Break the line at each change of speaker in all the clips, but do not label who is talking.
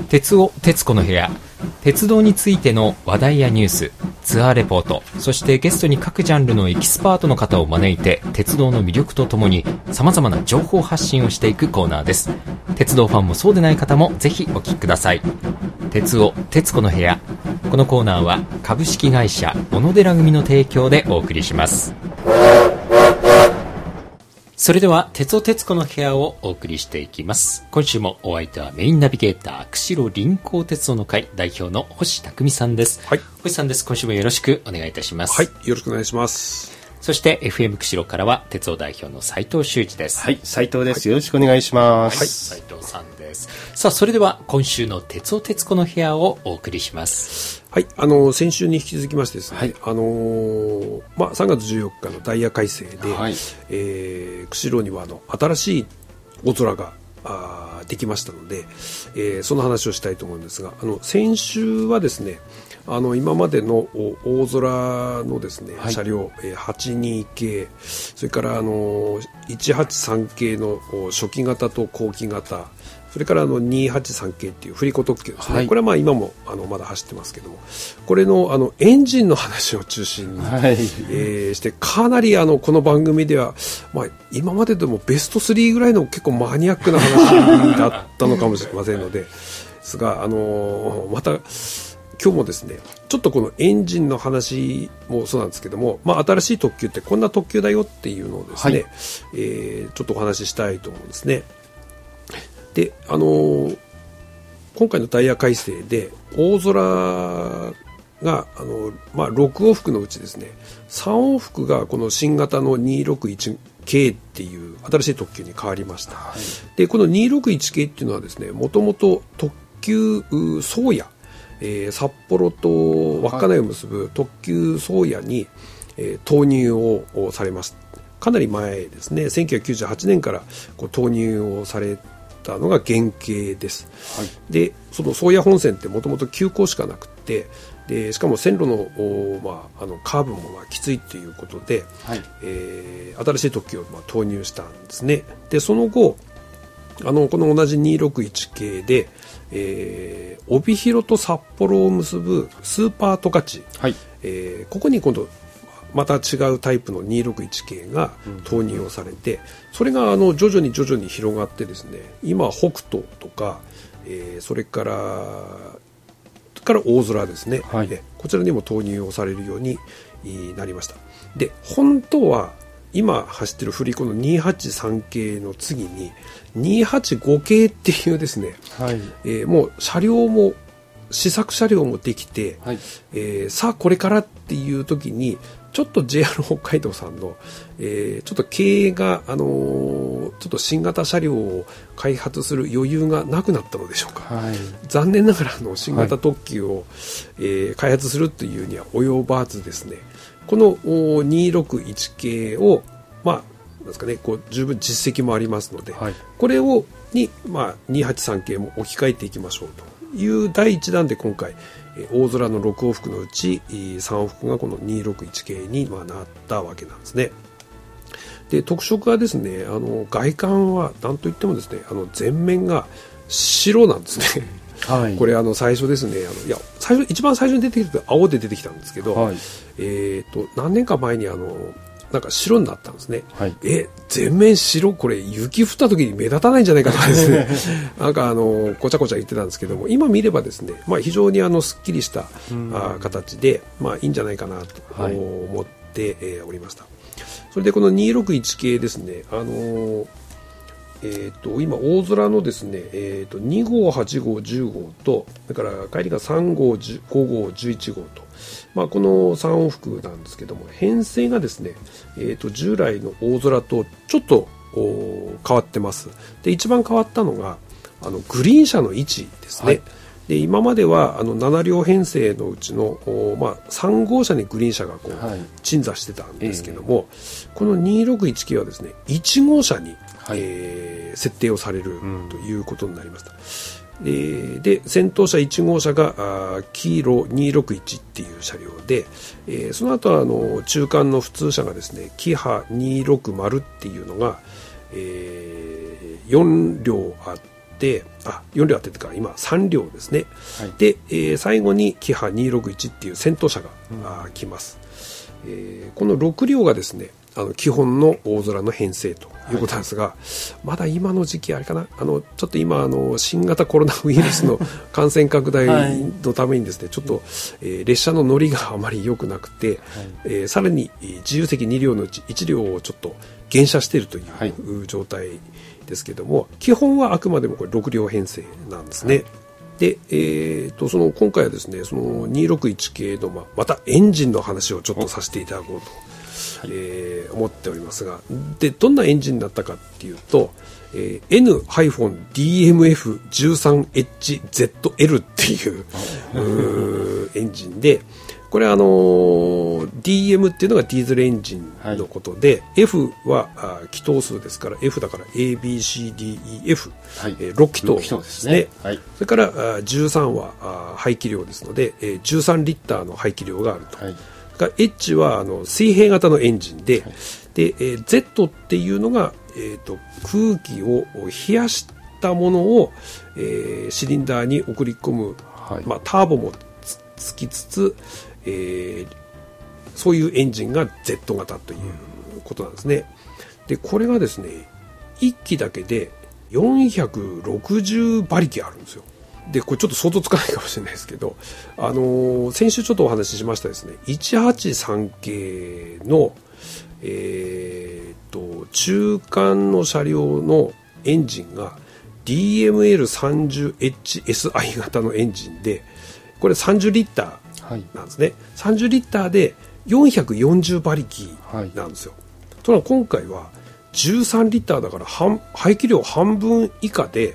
鉄尾鉄子の部屋、鉄道についての話題やニュース、ツアーレポート、そしてゲストに各ジャンルのエキスパートの方を招いて鉄道の魅力とともに様々な情報発信をしていくコーナーです。鉄道ファンもそうでない方もぜひお聞きください。鉄尾鉄子の部屋、このコーナーは株式会社小野寺組の提供でお送りします。それでは鉄尾鉄子の部屋をお送りしていきます。今週もお相手はメインナビゲーター釧路臨港鉄道の会代表の星匠さんです。
はい、
星さんです。今週もよろしくお願いいたします。
はい、よろしくお願いします。
そして FM 釧路からは鉄道代表の斉藤修一です。
はい、斉藤です。よろしくお願いします。
はい、斉藤さんです。さあ、それでは今週の鉄尾鉄子の部屋をお送りします。
はい、先週に引き続きましてですね、はい、3月14日のダイヤ改正で、はい、釧路には新しい大空ができましたので、その話をしたいと思うんですが、先週はですね、今までの大空のですね、はい、車両、82系、それから183系の初期型と後期型、それから283系っていう振り子特急ですね、はい、これは今もまだ走ってますけども、これのエンジンの話を中心に、はい、して、かなりこの番組では、今まででもベスト3ぐらいの結構マニアックな話だったのかもしれませんのでですが、また今日もですね、ちょっとこのエンジンの話もそうなんですけども、新しい特急ってこんな特急だよっていうのをですね、はい、ちょっとお話ししたいと思うんですね。で、今回のダイヤ改正で大空が6往復のうちですね、3往復がこの新型の261系っていう新しい特急に変わりました。はい、でこの261系っていうのはですね、もともと特急宗谷、札幌と稚内を結ぶ特急宗谷に、投入をされます。かなり前ですね、1998年から投入をされたのが原型です。はい、でその宗谷本線ってもともと急行しかなくて、でしかも線路の、カーブもきついということで、はい、新しい特急を投入したんですね。でその後この同じ261系で、帯広と札幌を結ぶスーパー十勝、はい、ここに今度また違うタイプの261系が投入をされて、それが徐々に広がってですね、今北斗とか、それから大空ですね、はい、こちらにも投入をされるようになりました。で本当は今走ってる振り子の283系の次に285系っていうですね、はい、もう車両も試作車両もできて、はい、さあこれからっていう時にちょっと JR 北海道さんの、ちょっと経営が、ちょっと新型車両を開発する余裕がなくなったのでしょうか。はい、残念ながら新型特急を、開発するというには及ばずですね、この261系をなんですかね、十分実績もありますので、はい、これに、283系も置き換えていきましょうという第一弾で今回大空の6往復のうち3往復がこの261系になったわけなんですね。で特色はですね、外観は何といってもですね、前面が白なんですね。はい、これ最初ですね、一番最初に出てきた青で出てきたんですけど、はい、何年か前になんか白になったんですね。はい、全面白、これ雪降った時に目立たないんじゃないかとかですねなんかごちゃごちゃ言ってたんですけども、今見ればですね、非常にすっきりした形で、いいんじゃないかなと思って、おりました。それでこの261系ですね、今大空のですね、2号8号10号と、だから帰りが3号5号11号と、この3往復なんですけども、編成がですね、従来の大空とちょっと変わってます。で一番変わったのがグリーン車の位置ですね。はい、で今までは7両編成のうちの、3号車にグリーン車が鎮座してたんですけども、この261系はですね1号車に、設定をされるということになりました。で先頭車1号車が黄色261っていう車両で、その後は中間の普通車がですねキハ260っていうのが、4両あって、4両あってか今3両ですね、はい、で、最後にキハ261っていう戦闘車が、来ます。この6両がですね基本の大空の編成ということなんですが、はい、まだ今の時期あれかな、ちょっと今新型コロナウイルスの感染拡大のためにですね、ちょっと、列車の乗りがあまり良くなくて、はい、さらに自由席2両のうち1両をちょっと減車しているという状態ですけども、基本はあくまでもこれ6両編成なんですね。はい、で、今回はですねその261系の、またエンジンの話をちょっとさせていただこうと、思っておりますが、でどんなエンジンだったかっていうと、N-DMF13HZL っていうエンジンで、これDM っていうのがディーゼルエンジンのことで、はい、F は気筒数ですから F だから ABCDEF、はい、6気筒ですね。はい、それから13は排気量ですので、13リッターの排気量があると。はい、H は水平型のエンジンで、はい、で、Z っていうのが、空気を冷やしたものを、シリンダーに送り込む、はい、ターボもつきつつ、そういうエンジンが Z 型ということなんですね。でこれがですね1機だけで460馬力あるんですよ。でこれちょっと想像つかないかもしれないですけど、先週ちょっとお話ししましたですね183系の、中間の車両のエンジンが DML30HSI 型のエンジンで、これ30リッターなんですね。はい、30リッターで440馬力なんですよ。はい、ところが今回は13リッターだから排気量半分以下で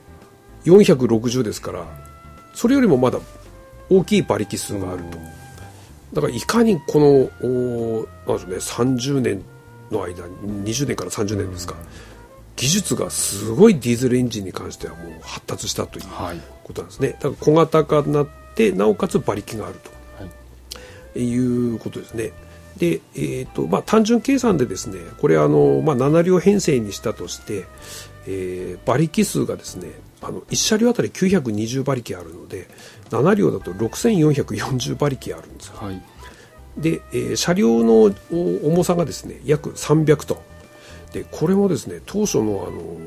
460ですから、それよりもまだ大きい馬力数があると。だからいかにこのなんでしょうね、30年の間、20年から30年ですか、技術がすごいディーゼルエンジンに関してはもう発達したということなんですね。だから小型化になってなおかつ馬力があると、いうことですね。で、単純計算でですね、これ7両編成にしたとして、馬力数がですね1車両あたり920馬力あるので、7両だと6440馬力あるんですよ。はい、で、車両の重さがですね約300トンで、これもですね当初の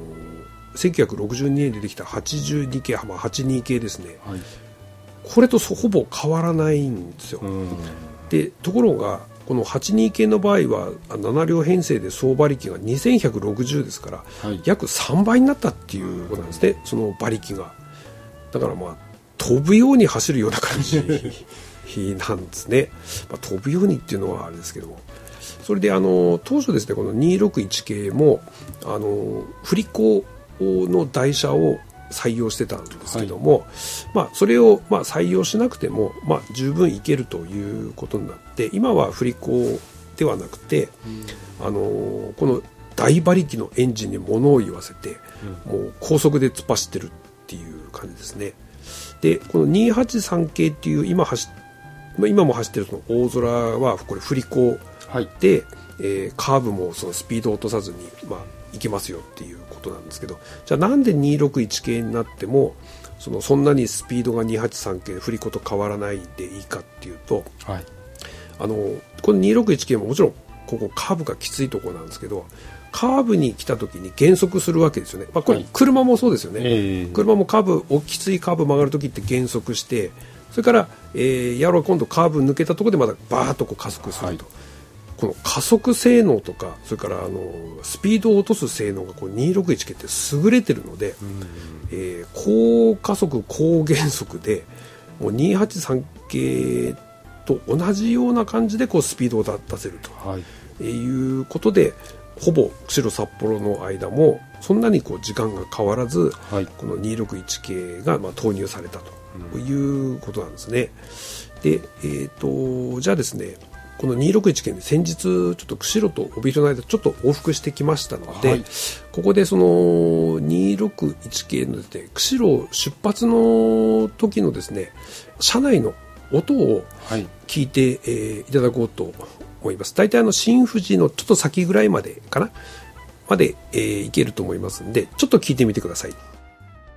1962年でできた82系、82系ですね、はい、これとほぼ変わらないんですよ。でところがこの82系の場合は7両編成で総馬力が2160ですから、はい、約3倍になったっていうことなんですね、その馬力が。だから飛ぶように走るような感じなんですね。飛ぶようにっていうのはあれですけども、それで当初ですねこの261系も振り子の台車を採用してたんですけども、はい、それを採用しなくても十分いけるということになって、今は振り子ではなくて、この大馬力のエンジンに物を言わせて、もう高速で突っ走ってるっていう感じですね。でこの283系っていう今も走ってるその大空はこれ振り子で、カーブもそのスピードを落とさずにいけますよっていうことなんですけど、じゃあなんで261系になってもそんなにスピードが283系振り子と変わらないでいいかっていうと、はい、この261系ももちろんここカーブがきついところなんですけど、カーブに来た時に減速するわけですよね。これ車もそうですよね。車もきついカーブ曲がる時って減速して、それから今度カーブ抜けたところでまたバーッと加速すると、この加速性能とかそれからスピードを落とす性能が261系って優れてるので、高加速高減速でもう283系と同じような感じでスピードを出せると、いうことで、ほぼ釧路札幌の間もそんなに時間が変わらず、この261系が投入されたということなんですね。で、じゃあですねこの261系で先日ちょっと釧路と帯広の間ちょっと往復してきましたので、ここでその261系のですね釧路出発の時のですね車内の音を聞いて、いただこうと思います。大体新富士のちょっと先ぐらいまでかなまで、行けると思いますので、ちょっと聞いてみてください。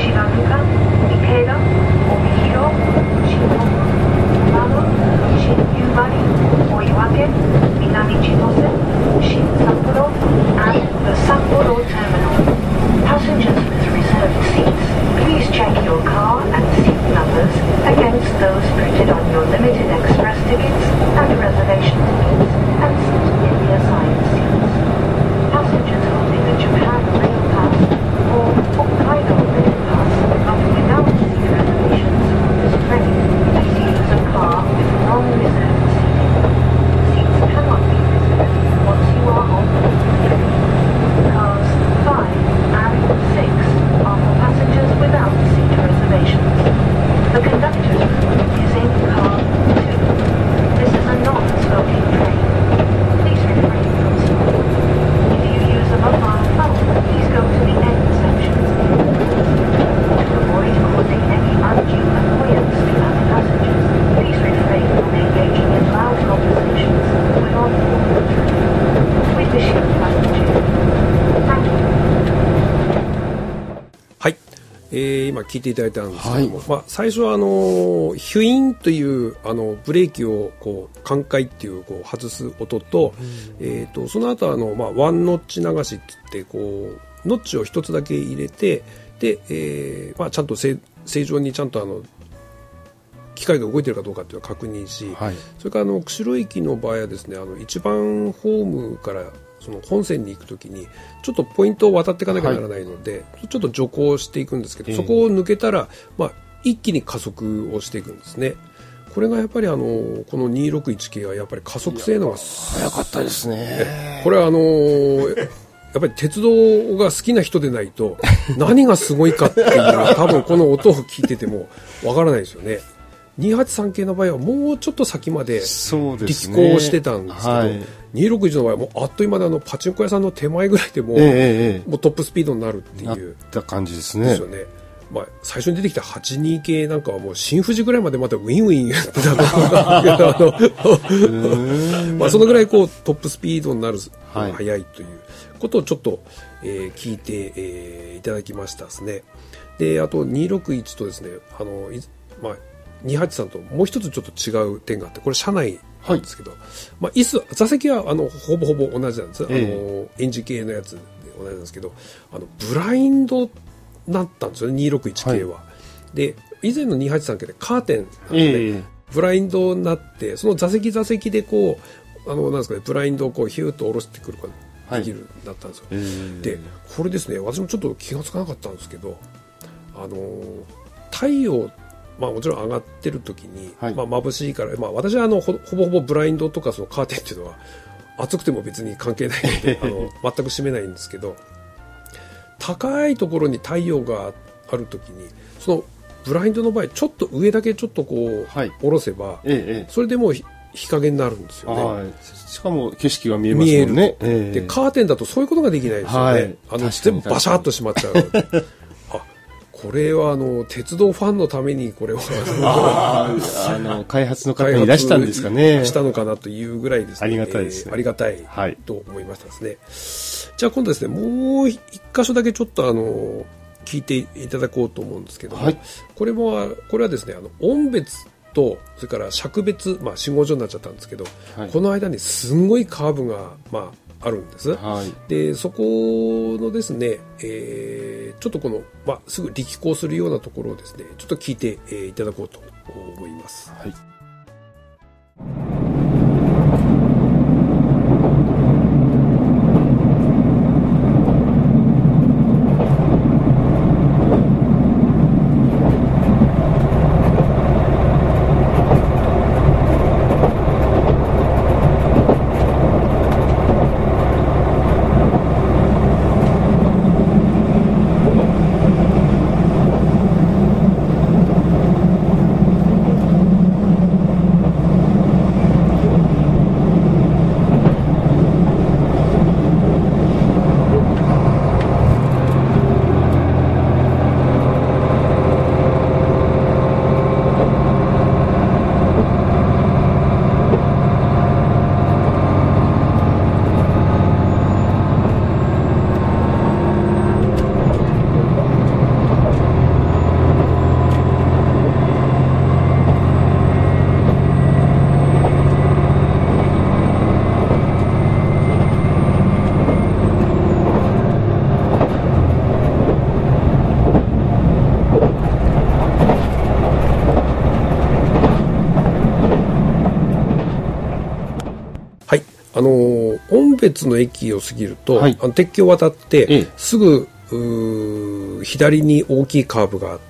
今聞いていただいたんですけども、最初はヒュインというブレーキをこうカンカイっていうこう外す音と、その後ワンノッチ流しって言ってこうノッチを一つだけ入れてで、ちゃんと正常にちゃんと機械が動いてるかどうかっていうのを確認し、それから釧路駅の場合はですね一番ホームからその本線に行くときにちょっとポイントを渡っていかなきゃならないので、ちょっと徐行していくんですけど、そこを抜けたら、一気に加速をしていくんですね。これがやっぱりこの261系はやっぱり加速性能が
速かったですね。
これはやっぱり鉄道が好きな人でないと何がすごいかっていうのは多分この音を聞いててもわからないですよね。283系の場合はもうちょっと先まで力行してたんですけど、261の場合はもうあっという間でパチンコ屋さんの手前ぐらいでもうトップスピードになるっていう
なった感じですね。
ですよね。最初に出てきた82系なんかはもう新富士ぐらいまでまたウィンウィンやってたそのぐらいこうトップスピードになる速いということをちょっと、聞いて、いただきましたですね。であと261とですね283ともう一つちょっと違う点があって、これ車内なんですけど、椅子座席はほぼほぼ同じなんです、エンジン系のやつで同じなんですけどブラインドになったんですよね261系は、で以前の283系でカーテンなんで、ブラインドになってその座席でこうなんですかね、ブラインドをこうヒューッと下ろしてくることができるようになったんですよ、でこれですね私もちょっと気がつかなかったんですけど太陽もちろん上がってる時に、眩しいから、私はほぼほぼブラインドとかそのカーテンっていうのは暑くても別に関係ないので全く閉めないんですけど、高いところに太陽がある時にそのブラインドの場合ちょっと上だけちょっとこう、下ろせば、それでもう日陰になるんですよね。
しかも景色が見えますもんね。
でカーテンだとそういうことができないですよね。全部バシャッと閉まっちゃうこれは鉄道ファンのためにこれを
開発の方にいらしたんですかね。
したのかなというぐらいですね。
ありがたいですね。
ありがたいと思いましたですね。じゃあ今度ですねもう一箇所だけちょっと聞いていただこうと思うんですけども、これはですね音別とそれから尺別信号所になっちゃったんですけど、この間にすんごいカーブがあるんです、でそこのですね、ちょっとこの、すぐ力行するようなところをですねちょっと聞いて、いただこうと思います。 音別の駅を過ぎると、
はい、
鉄橋を渡って、
ええ、
すぐ左に大きいカーブがあって、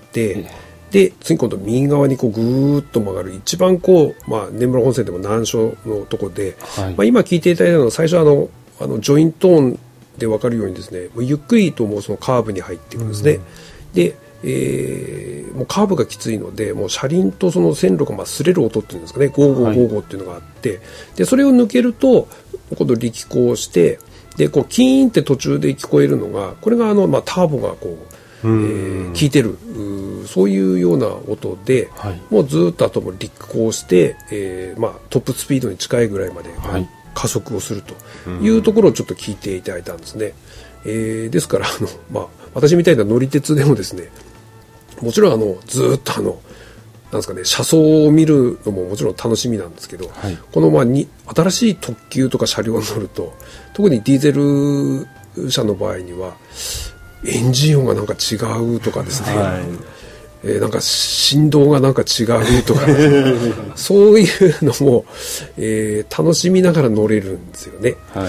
で次今度右側にこうぐーっと曲がる一番こう、根室本線でも難所のとこで、はい、今聞いていただいたのは最初ジョイント音で分かるようにですね、ゆっくりともうそのカーブに入っていくんですね。でもうカーブがきついので、もう車輪とその線路が擦れる音っていうんですかね、ゴーゴーゴーゴーっていうのがあって、はい、でそれを抜けると今度力行して、でこうキーンって途中で聞こえるのが、これがターボがこう、効いてるそういうような音で、はい、もうずっとあとも力行して、トップスピードに近いぐらいまで、はい、加速をするというところをちょっと聞いていただいたんですね。ですから私みたいな乗り鉄でもですね、もちろんずっとなんですかね、車窓を見るのももちろん楽しみなんですけど、はい、この新しい特急とか車両に乗ると、特にディーゼル車の場合にはエンジン音がなんか違うとかですね、はい、なんか振動がなんか違うとかそういうのも、楽しみながら乗れるんですよね。はい、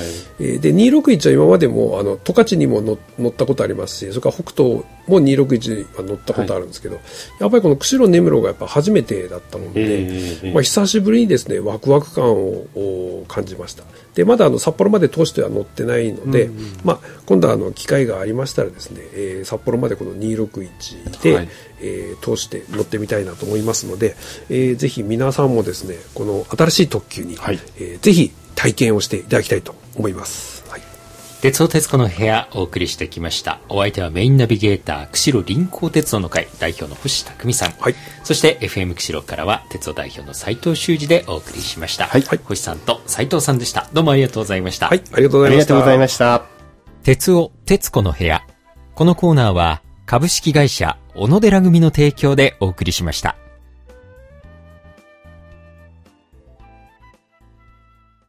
で261は今までも十勝にも乗ったことありますし、それから北東も261は乗ったことあるんですけど、はい、やっぱりこの釧路根室がやっぱ初めてだったもので、久しぶりにですねワクワク感を感じました。でまだ札幌まで通しては乗ってないので、今度は機会がありましたらですね、札幌までこの261で、はい、通して乗ってみたいなと思いますので、ぜひ皆さんもですねこの新しい特急に、はい、ぜひ体験をしていただきたいと思います。はい、
鉄道鉄子の部屋お送りしてきました。お相手はメインナビゲーター釧路臨港鉄道の会代表の星匠さん、はい、そして FM 釧路からは鉄道代表の斉藤修二でお送りしました。はい、星さんと斉藤さんでした。どうもありがとうございました。
はい、ありがとうございました。
鉄道鉄子の部屋、このコーナーは株式会社小野寺組の提供でお送りしました。